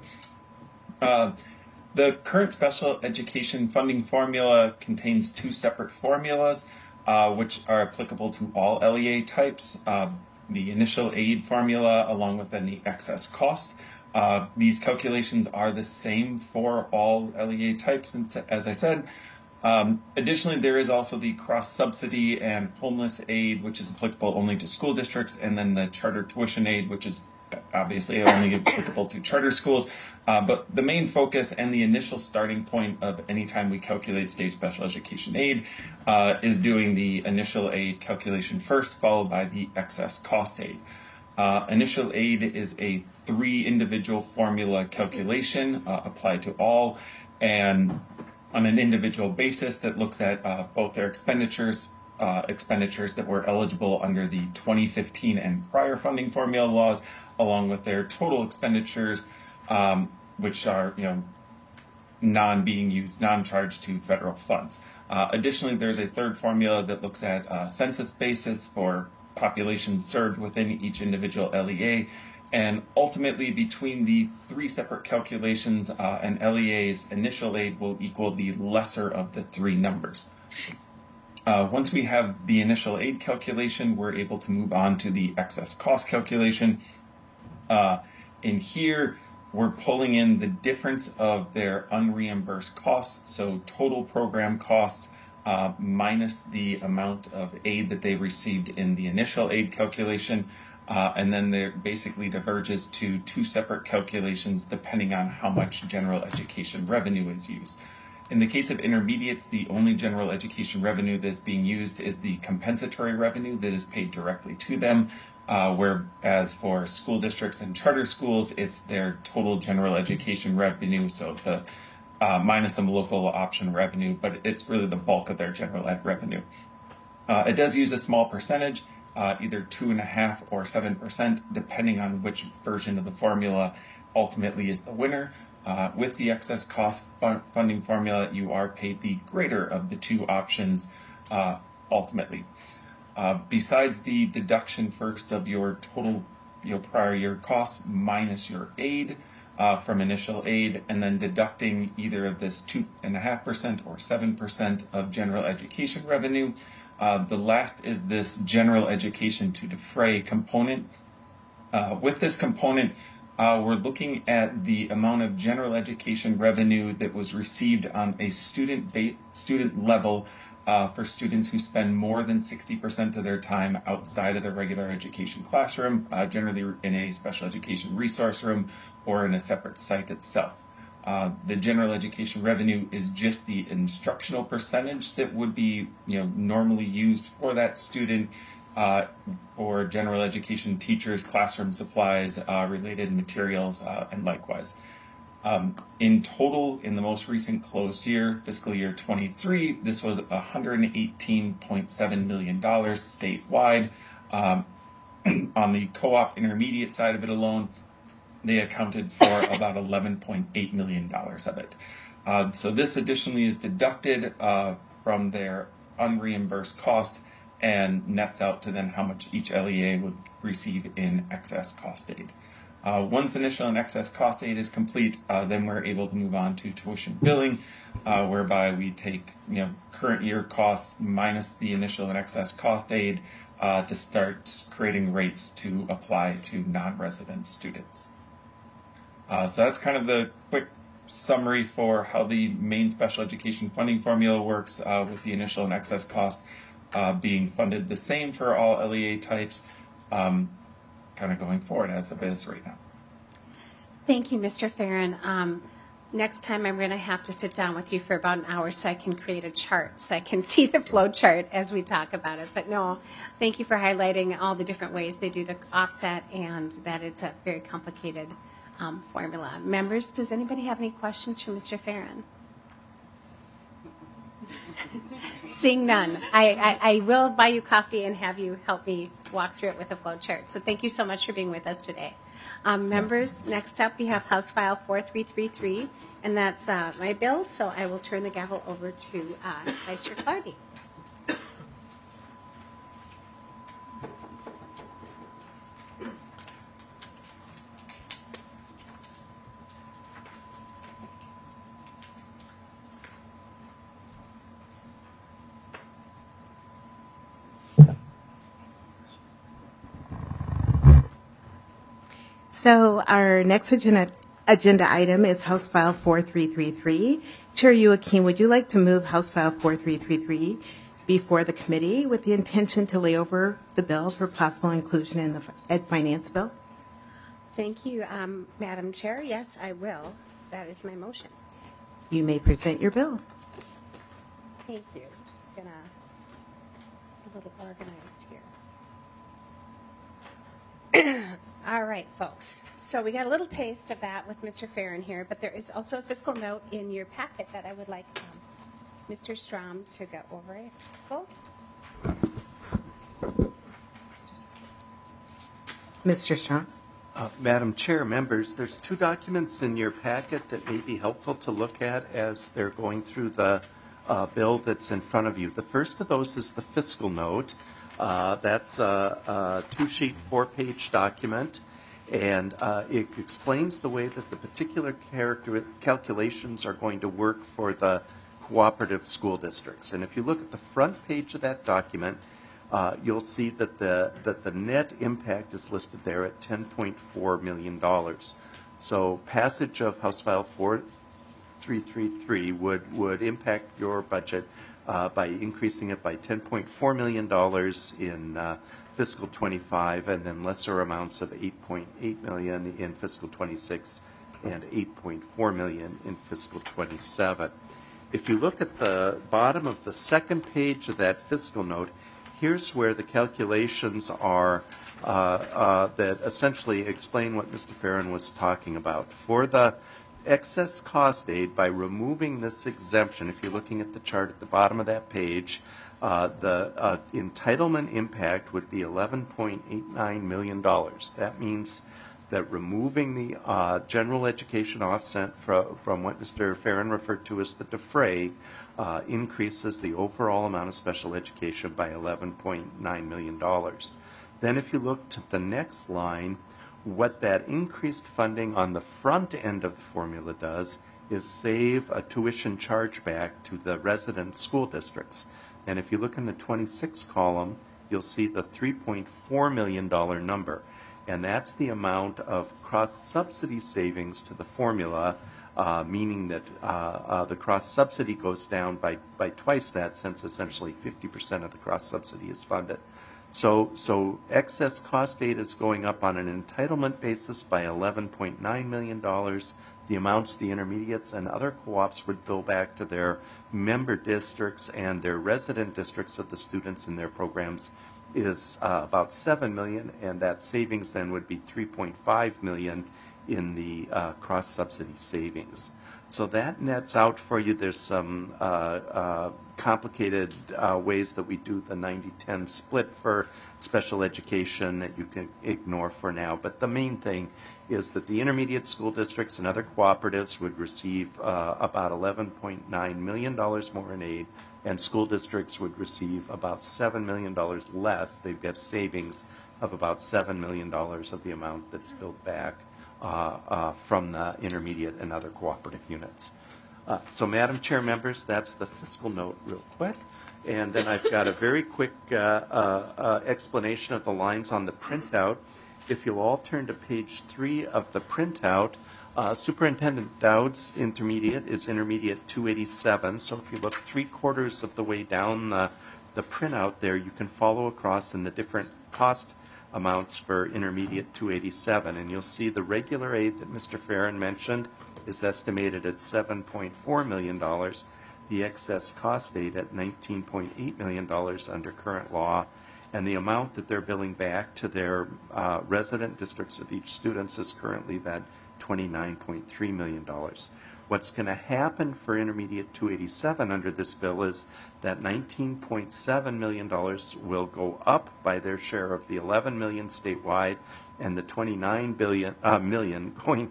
The current special education funding formula contains two separate formulas. which are applicable to all LEA types. The initial aid formula, along with then the excess cost. These calculations are the same for all LEA types, as I said. Additionally, there is also the cross-subsidy and homeless aid, which is applicable only to school districts, and then the charter tuition aid, which is obviously only applicable to charter schools. But the main focus and the initial starting point of any time we calculate state special education aid is doing the initial aid calculation first, followed by the excess cost aid. Initial aid is a 3 individual formula calculation applied to all, and on an individual basis that looks at both their expenditures that were eligible under the 2015 and prior funding formula laws, along with their total expenditures, which are non-charged to federal funds. Additionally, there's a third formula that looks at census basis for populations served within each individual LEA. And ultimately, between the 3 separate calculations, an LEA's initial aid will equal the lesser of the 3 numbers. Once we have the initial aid calculation, we're able to move on to the excess cost calculation. In here, we're pulling in the difference of their unreimbursed costs, so total program costs minus the amount of aid that they received in the initial aid calculation. And then there basically diverges to 2 separate calculations depending on how much general education revenue is used. In the case of intermediates, the only general education revenue that's being used is the compensatory revenue that is paid directly to them, whereas for school districts and charter schools, it's their total general education revenue, so the minus some local option revenue, but it's really the bulk of their general ed revenue. It does use a small percentage, either 2.5% or 7%, depending on which version of the formula ultimately is the winner. With the excess cost funding formula, you are paid the greater of the 2 options ultimately. Besides the deduction first of your total prior year costs minus your aid from initial aid, and then deducting either of this 2.5% or 7% of general education revenue. The last is this general education to defray component. With this component, we're looking at the amount of general education revenue that was received on a student level for students who spend more than 60% of their time outside of the regular education classroom, generally in a special education resource room or in a separate site itself. The general education revenue is just the instructional percentage that would be normally used for that student for general education teachers, classroom supplies, related materials, and likewise. In total, in the most recent closed year, fiscal year 23, this was $118.7 million statewide. On the co-op intermediate side of it alone, they accounted for about $11.8 million of it. So this additionally is deducted from their unreimbursed cost and nets out to then how much each LEA would receive in excess cost aid. Once initial and excess cost aid is complete, then we're able to move on to tuition billing, whereby we take current year costs minus the initial and excess cost aid to start creating rates to apply to non-resident students. So that's kind of the quick summary for how the main special education funding formula works, with the initial and excess cost being funded the same for all LEA types, kind of going forward as it is right now. Thank you, Mr. Farron. Next time I'm going to have to sit down with you for about an hour so I can create a chart, so I can see the flow chart as we talk about it. But no, thank you for highlighting all the different ways they do the offset and that it's a very complicated formula. Members, does anybody have any questions for Mr. Farron? Seeing none, I will buy you coffee and have you help me walk through it with a flow chart. So thank you so much for being with us today. Members, next up we have House File 4333, and that's my bill. So I will turn the gavel over to Vice Chair Clardy. So our next agenda item is House File 4333. Chair Joachim, would you like to move House File 4333 before the committee with the intention to lay over the bill for possible inclusion in the Ed Finance Bill? Thank you, Madam Chair. Yes, I will. That is my motion. You may present your bill. Thank you. Just gonna get a little organized here. All right, folks. So we got a little taste of that with Mr. Farron here, but there is also a fiscal note in your packet that I would like Mr. Strom to go over it. Fiscal. Mr. Strom. Madam Chair, members, there's two documents in your packet that may be helpful to look at as they're going through the bill that's in front of you. The first of those is the fiscal note. That's a two-sheet, four-page document, and it explains the way that the particular calculations are going to work for the cooperative school districts. And if you look at the front page of that document, you'll see that the net impact is listed there at $10.4 million. So passage of House File 4333 would impact your budget by increasing it by $10.4 million in fiscal 25, and then lesser amounts of $8.8 million in fiscal 26 and $8.4 million in fiscal 27. If you look at the bottom of the second page of that fiscal note, here's where the calculations are that essentially explain what Mr. Farron was talking about. For the excess cost aid, by removing this exemption, if you're looking at the chart at the bottom of that page, the entitlement impact would be $11.89 million. That means that removing the general education offset from what Mr. Farron referred to as the defray increases the overall amount of special education by $11.9 million. Then if you look to the next line, what that increased funding on the front end of the formula does is save a tuition chargeback to the resident school districts. And if you look in the 26 column, you'll see the $3.4 million number. And that's the amount of cross-subsidy savings to the formula, meaning that the cross-subsidy goes down by twice that, since essentially 50% of the cross-subsidy is funded. So excess cost aid is going up on an entitlement basis by $11.9 million. The amounts the intermediates and other co-ops would bill back to their member districts and their resident districts of the students in their programs is about $7 million, and that savings then would be $3.5 million in the cross-subsidy savings. So that nets out for you. There's some complicated ways that we do the 90-10 split for special education that you can ignore for now. But the main thing is that the intermediate school districts and other cooperatives would receive about $11.9 million more in aid, and school districts would receive about $7 million less. They'd get savings of about $7 million of the amount that's billed back from the intermediate and other cooperative units. So, Madam Chair, members, that's the fiscal note real quick. And then I've got a very quick explanation of the lines on the printout. If you'll all turn to page 3 of the printout, Superintendent Dowd's intermediate is intermediate 287. So if you look 3/4 of the way down the printout there, you can follow across in the different cost amounts for intermediate 287. And you'll see the regular aid that Mr. Farron mentioned is estimated at $7.4 million. The excess cost aid at $19.8 million under current law. And the amount that they're billing back to their resident districts of each student is currently that $29.3 million. What's going to happen for intermediate 287 under this bill is that $19.7 million will go up by their share of the $11 million statewide, and the $29 million going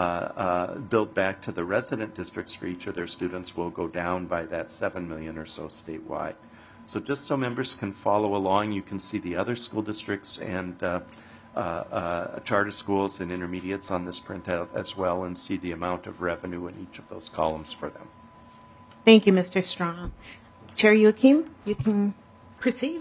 billed back to the resident districts for each of their students will go down by that $7 million or so statewide. So just so members can follow along, you can see the other school districts and charter schools and intermediates on this printout as well, and see the amount of revenue in each of those columns for them. Thank you, Mr. Strong. Chair Joachim, you can proceed.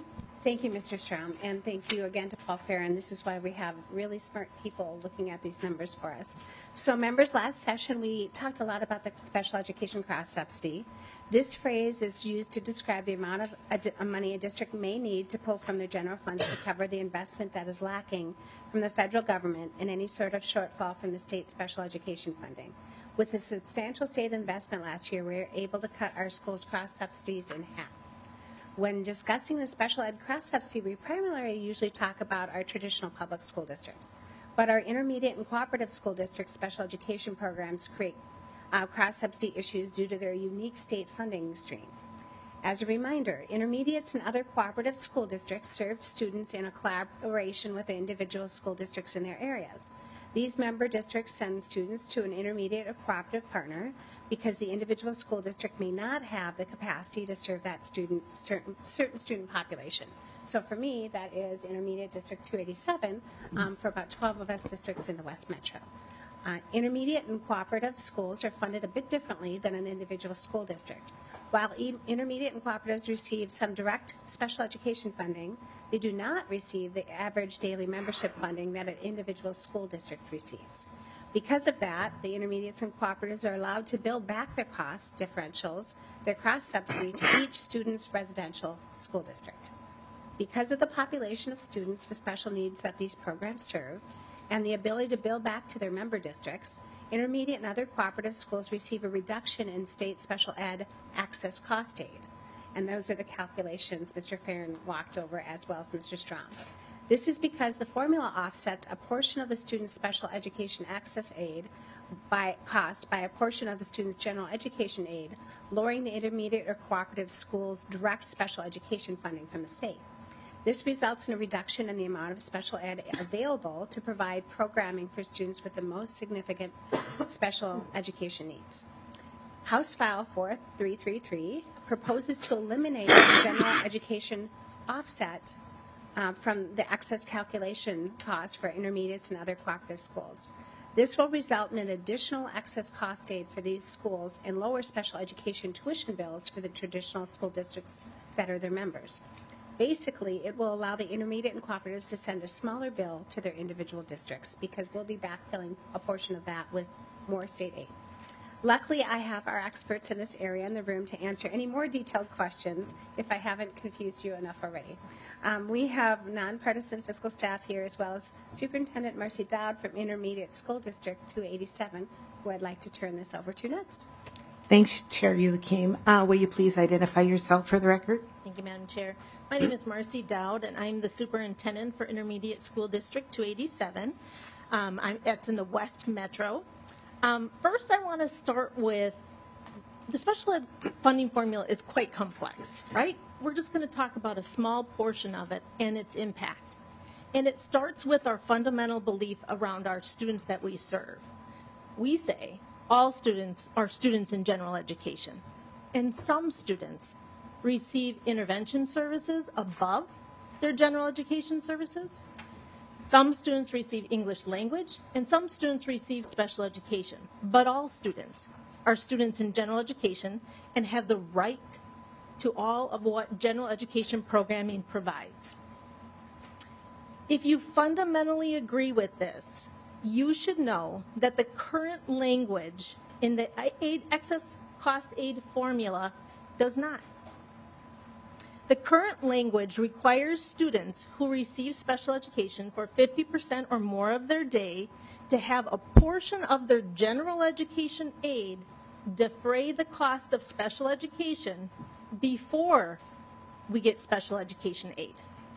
Thank you, Mr. Strom, and thank you again to Paul Farron. This is why we have really smart people looking at these numbers for us. So members, last session we talked a lot about the special education cross-subsidy. This phrase is used to describe the amount of money a district may need to pull from their general funds to cover the investment that is lacking from the federal government and any sort of shortfall from the state special education funding. With the substantial state investment last year, we were able to cut our schools' cross-subsidies in half. When discussing the special ed cross-subsidy, we primarily usually talk about our traditional public school districts. But our intermediate and cooperative school district special education programs create cross-subsidy issues due to their unique state funding stream. As a reminder, intermediates and other cooperative school districts serve students in a collaboration with the individual school districts in their areas. These member districts send students to an intermediate or cooperative partner because the individual school district may not have the capacity to serve that certain student population. So for me, that is Intermediate District 287 for about 12 of us districts in the West Metro. Intermediate and cooperative schools are funded a bit differently than an individual school district. While intermediate and cooperatives receive some direct special education funding, they do not receive the average daily membership funding that an individual school district receives. Because of that, the intermediates and cooperatives are allowed to bill back their cost differentials, their cross-subsidy, to each student's residential school district. Because of the population of students with special needs that these programs serve, and the ability to bill back to their member districts, intermediate and other cooperative schools receive a reduction in state special ed access cost aid. And those are the calculations Mr. Farron walked over as well as Mr. Strom. This is because the formula offsets a portion of the student's special education access aid by a portion of the student's general education aid, lowering the intermediate or cooperative school's direct special education funding from the state. This results in a reduction in the amount of special ed available to provide programming for students with the most significant special education needs. House File 4333 proposes to eliminate the general education offset from the excess calculation cost for intermediates and other cooperative schools. This will result in an additional excess cost aid for these schools and lower special education tuition bills for the traditional school districts that are their members. Basically, it will allow the intermediate and cooperatives to send a smaller bill to their individual districts because we'll be backfilling a portion of that with more state aid. Luckily, I have our experts in this area in the room to answer any more detailed questions if I haven't confused you enough already. We have nonpartisan fiscal staff here as well as Superintendent Marcy Dowd from Intermediate School District 287, who I'd like to turn this over to next. Thanks, Chair Youakim. Will you please identify yourself for the record? Thank you, Madam Chair. My name is Marcy Dowd, and I'm the Superintendent for Intermediate School District 287. That's in the West Metro. First, I want to start with the special ed funding formula is quite complex, right? We're just going to talk about a small portion of it and its impact. And it starts with our fundamental belief around our students that we serve. We say all students are students in general education, and some students receive intervention services above their general education services. Some students receive English language, and some students receive special education. But all students are students in general education and have the right to all of what general education programming provides. If you fundamentally agree with this, you should know that the current language in the excess cost aid formula does not. The current language requires students who receive special education for 50% or more of their day to have a portion of their general education aid defray the cost of special education before we get special education aid.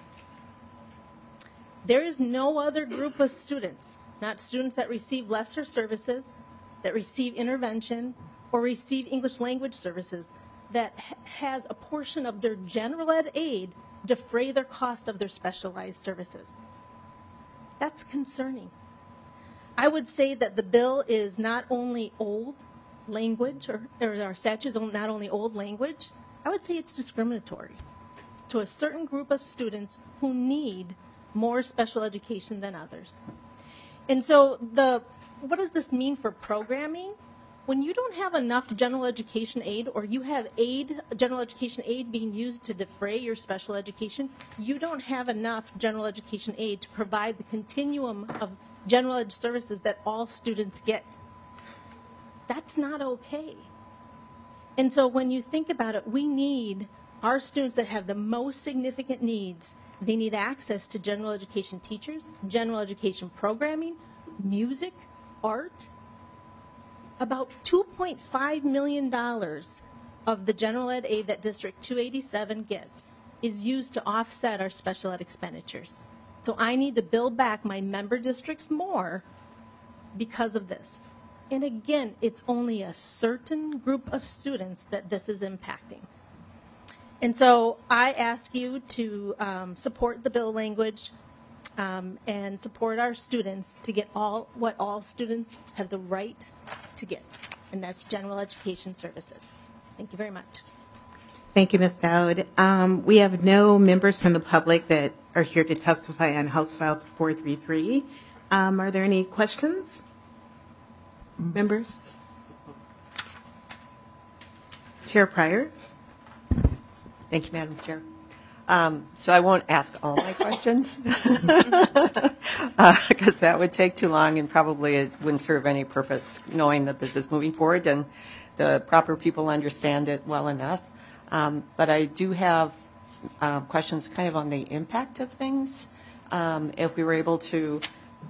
There is no other group of students, not students that receive lesser services, that receive intervention, or receive English language services, that has a portion of their general ed aid defray their cost of their specialized services. That's concerning. I would say that the bill is not only old language, or our statute is not only old language, I would say it's discriminatory to a certain group of students who need more special education than others. And so what does this mean for programming? when you don't have enough general education aid, or you have general education aid being used to defray your special education, you don't have enough general education aid to provide the continuum of general ed services that all students get. That's not okay. And so when you think about it, we need our students that have the most significant needs. They need access to general education teachers, general education programming, music, art. About $2.5 million of the general ed aid that District 287 gets is used to offset our special ed expenditures. So I need to build back my member districts more because of this. And again, it's only a certain group of students that this is impacting. And so I ask you to support the bill language and support our students to get what all students have the right to get, and that's general education services. Thank you very much. Thank you, Ms. Dowd. We have no members from the public that are here to testify on House File 433. Are there any questions? Members? Chair Pryor? Thank you, Madam Chair. So I won't ask all my questions because that would take too long and probably it wouldn't serve any purpose, knowing that this is moving forward and the proper people understand it well enough. But I do have questions kind of on the impact of things. If we were able to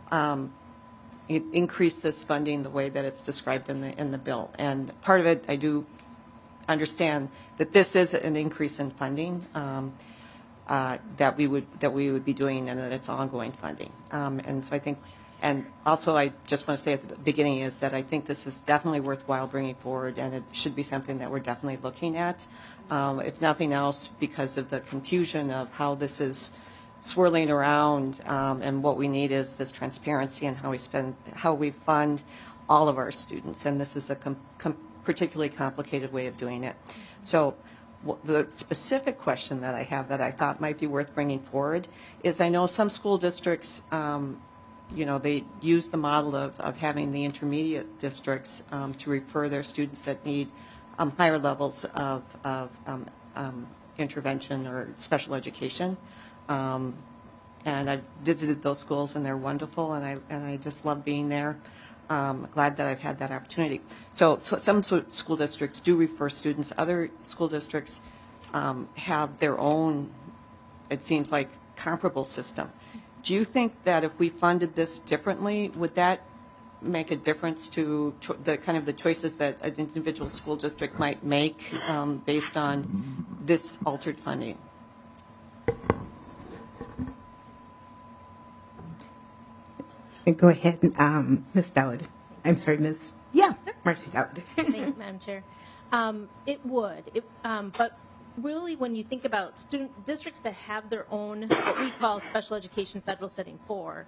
increase this funding the way that it's described in the bill. And part of it, I do understand that this is an increase in funding that we would be doing, and that it's ongoing funding. And so I think, and also I just want to say at the beginning is that I think this is definitely worthwhile bringing forward, and it should be something that we're definitely looking at. If nothing else, because of the confusion of how this is swirling around, and what we need is this transparency in how we fund all of our students, and this is a particularly complicated way of doing it. So the specific question that I have that I thought might be worth bringing forward is I know some school districts, they use the model of having the intermediate districts to refer their students that need higher levels of intervention or special education. And I've visited those schools, and they're wonderful, and I just love being there. Glad that I've had that opportunity. So some school districts do refer students. Other school districts have their own, it seems like, comparable system. Do you think that if we funded this differently, would that make a difference to the kind of the choices that an individual school district might make based on this altered funding? Go ahead, Ms. Dowd. I'm sorry, Ms. Marcy Dowd. Thank you, Madam Chair. It would, but really when you think about student districts that have their own, what we call special education federal setting 4,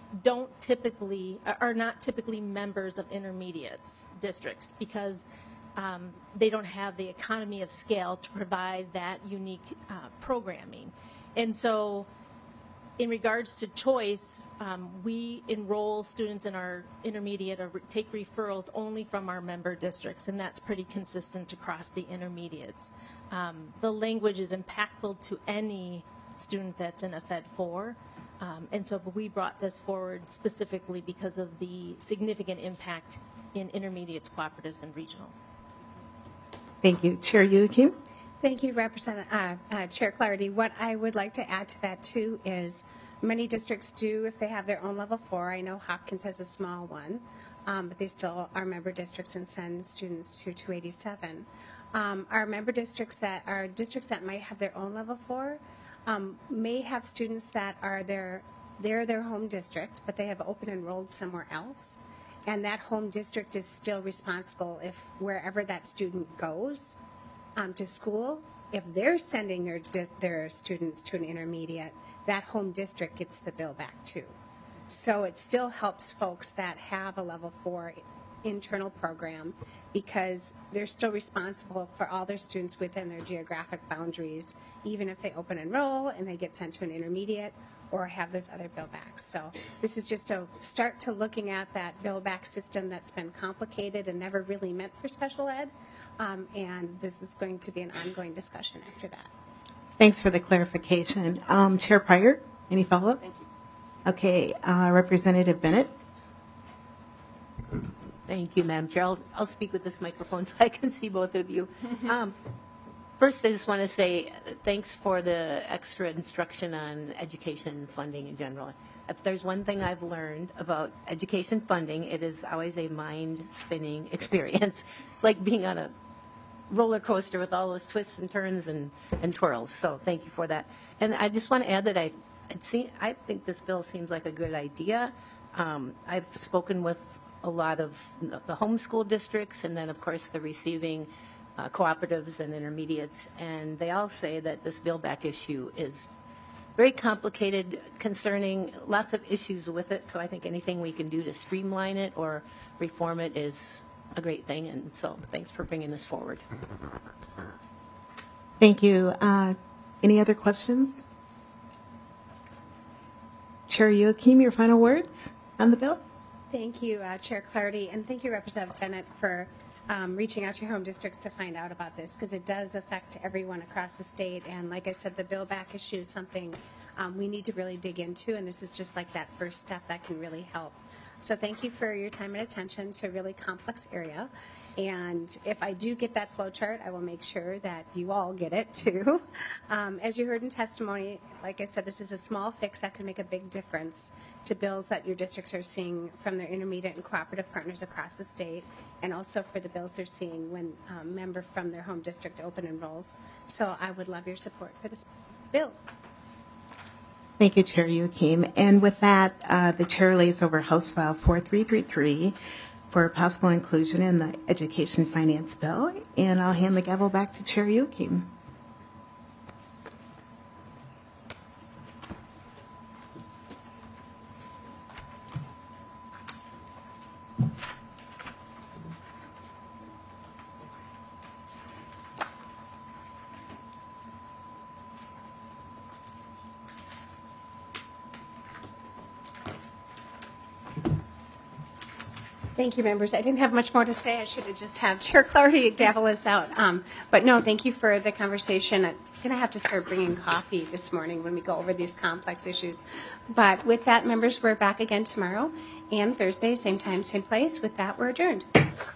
are not typically members of intermediates districts because they don't have the economy of scale to provide that unique programming. And so in regards to choice, we enroll students in our intermediate or take referrals only from our member districts, and that's pretty consistent across the intermediates. The language is impactful to any student that's in a Fed 4, and so we brought this forward specifically because of the significant impact in intermediates, cooperatives, and regional. Thank you. Chair Yukim? Thank you, Chair Clarity. What I would like to add to that, too, is many districts do, if they have their own level 4. I know Hopkins has a small one, but they still are member districts and send students to 287. Our member districts that might have their own level 4 may have students that are they're their home district, but they have open enrolled somewhere else. And that home district is still responsible if wherever that student goes to school, if they're sending their students to an intermediate, that home district gets the bill back too. So it still helps folks that have a level 4 internal program because they're still responsible for all their students within their geographic boundaries, even if they open enroll and they get sent to an intermediate, or have those other bill backs. So this is just a start to looking at that bill back system that's been complicated and never really meant for special ed. And this is going to be an ongoing discussion after that. Thanks for the clarification. Chair Pryor, any follow-up? Thank you. Okay, Representative Bennett. Thank you, Madam Chair. I'll speak with this microphone so I can see both of you. First, I just want to say thanks for the extra instruction on education funding in general. If there's one thing I've learned about education funding, it is always a mind-spinning experience. It's like being on a roller coaster with all those twists and turns and twirls. So thank you for that. And I just want to add that I think this bill seems like a good idea. I've spoken with a lot of the homeschool districts and then, of course, the receiving cooperatives and intermediates, and they all say that this bill back issue is very complicated, concerning lots of issues with it. So I think anything we can do to streamline it or reform it is a great thing. And so thanks for bringing this forward. Thank you. Any other questions? Chair Youakim, your final words on the bill? Thank you, Chair Clardy, and thank you, Representative Bennett, for reaching out to your home districts to find out about this, because it does affect everyone across the state. And like I said, the bill back issue is something we need to really dig into, and this is just like that first step that can really help. So thank you for your time and attention to a really complex area. And if I do get that flow chart, I will make sure that you all get it too. As you heard in testimony, like I said, this is a small fix that could make a big difference to bills that your districts are seeing from their intermediate and cooperative partners across the state, and also for the bills they're seeing when a member from their home district open enrolls. So I would love your support for this bill. Thank you, Chair Youakim. And with that, the chair lays over House File 4333 for possible inclusion in the Education Finance Bill. And I'll hand the gavel back to Chair Youakim. Thank you, members. I didn't have much more to say. I should have just had Chair Clardy gavel us out. But no, thank you for the conversation. I'm going to have to start bringing coffee this morning when we go over these complex issues. But with that, members, we're back again tomorrow and Thursday, same time, same place. With that, we're adjourned.